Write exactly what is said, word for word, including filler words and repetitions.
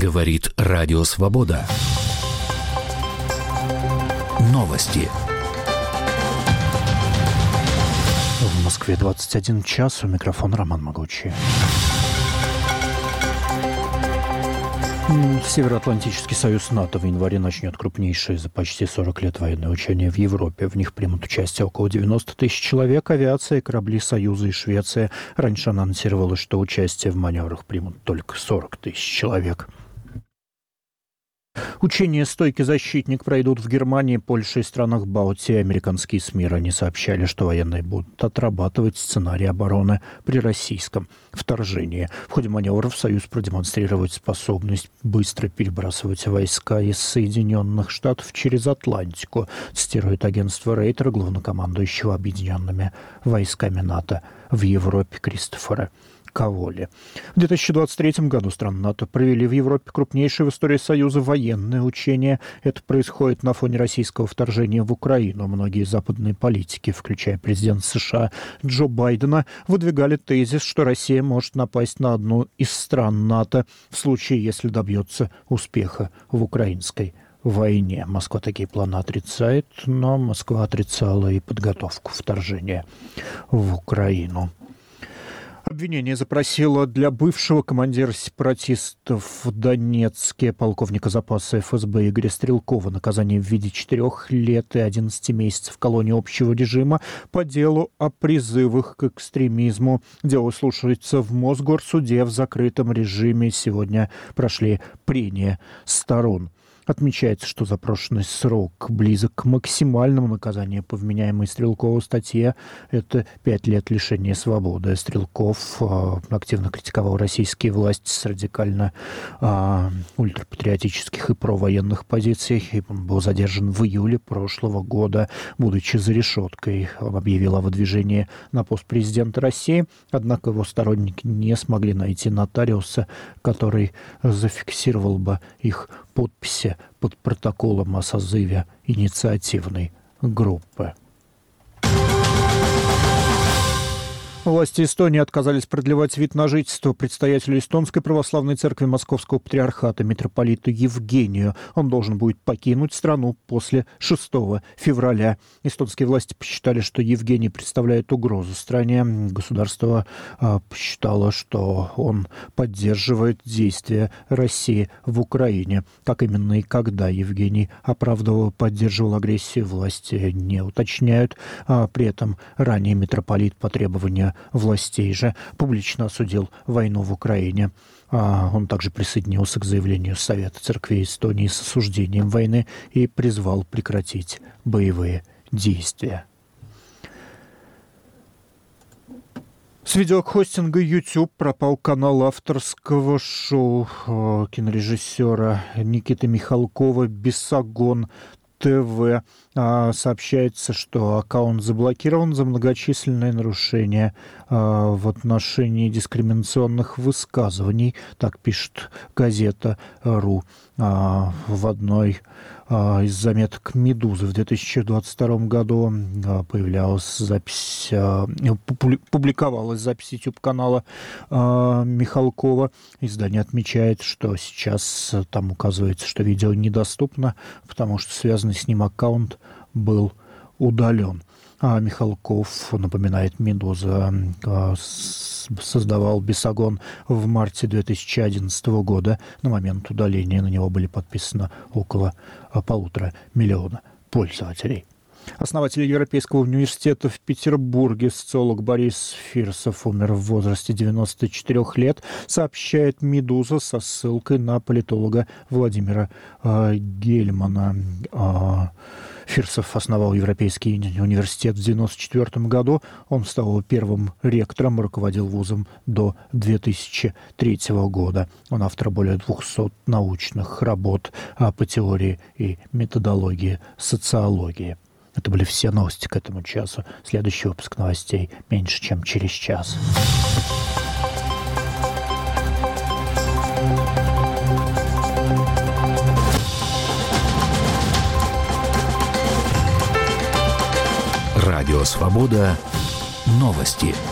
Говорит Радио Свобода. Новости. В Москве двадцать один час. У микрофона Роман Могучий. Североатлантический союз НАТО в январе начнет крупнейшие за почти сорок лет военные учения в Европе. В них примут участие около девяносто тысяч человек. Авиация, корабли Союза и Швеция. Раньше анонсировалось, что участие в маневрах примут только сорок тысяч человек. Учения «Стойкий защитник» пройдут в Германии, Польше и странах Балтии. Американские СМИ ранее сообщали, что военные будут отрабатывать сценарий обороны при российском вторжении. В ходе маневров Союз продемонстрирует способность быстро перебрасывать войска из Соединенных Штатов через Атлантику, цитирует агентство Рейтер главнокомандующего объединенными войсками НАТО в Европе Кристофера Каволи. В две тысячи двадцать третьем году страны НАТО провели в Европе крупнейшие в истории Союза военные учения. Это происходит на фоне российского вторжения в Украину. Многие западные политики, включая президента США Джо Байдена, выдвигали тезис, что Россия может напасть на одну из стран НАТО в случае, если добьется успеха в украинской войне. Москва такие планы отрицает, но Москва отрицала и подготовку вторжения в Украину. Обвинение запросило для бывшего командира сепаратистов в Донецке, полковника запаса эф эс бэ Игоря Стрелкова, наказание в виде четырех лет и одиннадцати месяцев колонии общего режима по делу о призывах к экстремизму. Дело слушается в Мосгорсуде в закрытом режиме. Сегодня прошли прения сторон. Отмечается, что запрошенный срок близок к максимальному наказанию по вменяемой Стрелкову статье. Это пять лет лишения свободы. Стрелков э, активно критиковал российские власти с радикально э, ультрапатриотических и провоенных позиций. И он был задержан в июле прошлого года, будучи за решеткой. Он объявил о выдвижении на пост президента России. Однако его сторонники не смогли найти нотариуса, который зафиксировал бы их подписи под протоколом о созыве инициативной группы. Власти Эстонии отказались продлевать вид на жительство предстоятелю Эстонской православной церкви Московского патриархата митрополиту Евгению. Он должен будет покинуть страну после шестого февраля. Эстонские власти посчитали, что Евгений представляет угрозу стране. Государство а, посчитало, что он поддерживает действия России в Украине. Как именно и когда Евгений оправдывал и поддерживал агрессию, власти не уточняют. А, при этом ранее митрополит по требованию властей же публично осудил войну в Украине. Он также присоединился к заявлению Совета церквей Эстонии с осуждением войны и призвал прекратить боевые действия. С видеохостинга YouTube пропал канал авторского шоу кинорежиссера Никиты Михалкова «Бесогон ТВ». Сообщается, что аккаунт заблокирован за многочисленные нарушения в отношении дискриминационных высказываний. Так пишет газета «Ру». В одной из заметок «Медузы» в две тысячи двадцать втором году появлялась запись, публиковалась запись YouTube-канала Михалкова. Издание отмечает, что сейчас там указывается, что видео недоступно, потому что связанный с ним аккаунт был удален. А Михалков, напоминает «Медуза», создавал «Бесогон» в марте две тысячи одиннадцатого года. На момент удаления на него были подписаны около полутора миллиона пользователей. Основатель Европейского университета в Петербурге, социолог Борис Фирсов, умер в возрасте девяноста четырёх лет, сообщает «Медуза» со ссылкой на политолога Владимира э, Гельмана. Э, Фирсов основал Европейский университет в девяносто четвёртом году. Он стал его первым ректором, руководил вузом до две тысячи третьего года. Он автор более двухсот научных работ по теории и методологии социологии. Это были все новости к этому часу. Следующий выпуск новостей меньше, чем через час. Радио «Свобода». Новости.